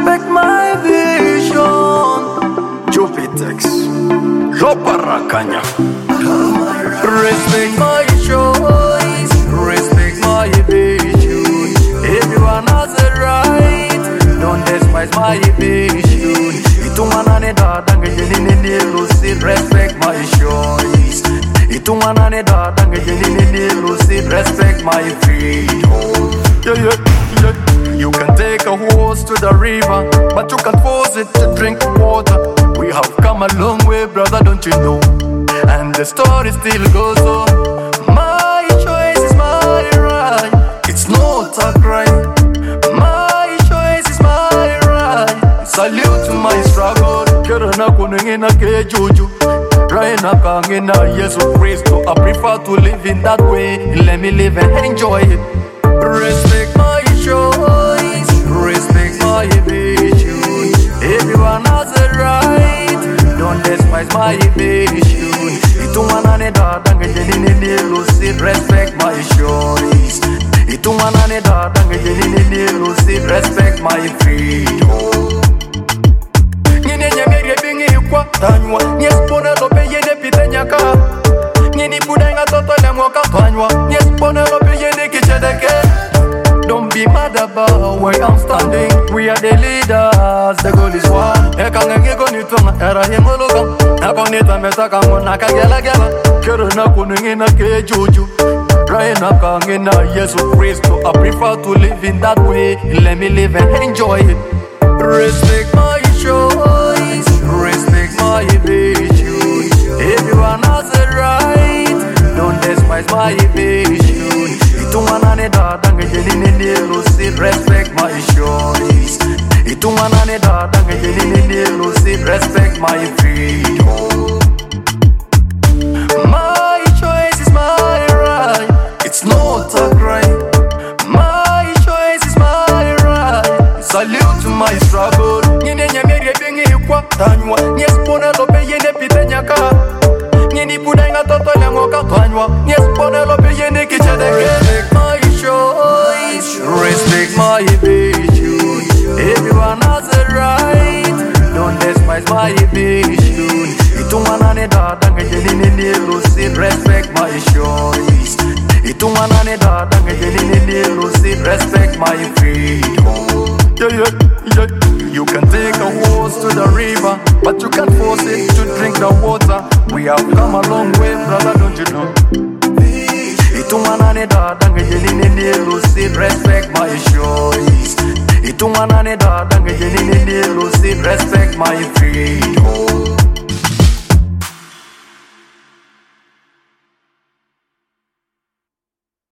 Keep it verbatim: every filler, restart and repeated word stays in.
respect my vision. Jupitex, Loparakanya. Respect my choice, respect my vision. Everyone has a right, don't despise my vision. Itumana dada ngejelini lucy, respect my choice. Itumana dada ngejelini lucy, respect my freedom. Yeah, yeah, yeah. You can take a horse to the river, but you can't force it to drink water. We have come a long way, brother, don't you know? And the story still goes on. My choice is my right, it's not a crime. My choice is my right. Salute to my struggle. Kerana kunengena ke juju, Raina kangena Yesu Christo. I prefer to live in that way. Let me live and enjoy it. Respect my choice, respect my vision. Everyone has a right, don't despise my vision. Itumana dada ngejelini lucy, respect my choice. Itumana dada ngejelini lucy, respect my freedom. Nyine nyamere bingi kwa tanywa, nyespone lope yene pitanyaka. Nyini pudenga toto le mwoka tanywa, nyespone lope yene kichedeke. Don't be mad about where I'm standing. We are the leaders, the goal is one. Ekanga go ni tonga, era hemologa. Nakonita metaka mona kagela gela. Kero na kuningina ke juju. Raina kangina Yesu Christo. I prefer to live in that way. Let me live and enjoy it. Respect my choice, respect my vision. Everyone has a right, don't despise my vision. Itumana dada ngejelini lucy, respect my choice. Itumana dada ngejelini lucy, respect my freedom. My choice is my right, it's not a crime. My choice is my right. Salute to my struggle. Nyine nyamere bingi kwa tanywa, nyespone lope yene pitanyaka. Nyini pudenga toto le mwoka tanywa, nyespone lope yene kichedeke. Respect my choice, respect my vision. Everyone has a right, don't despise my vision. Itumana dada ngejelini lucy, respect my choice. Itumana dada ngejelini lucy, respect my freedom. Yeah, yeah, yeah. You can take a horse to the river, but you can't force it to drink the water. We have come a long way, brother, don't you know? Itumana dada ngejelini lucy, respect my choice. Itumana dada ngejelini lucy, respect my freedom.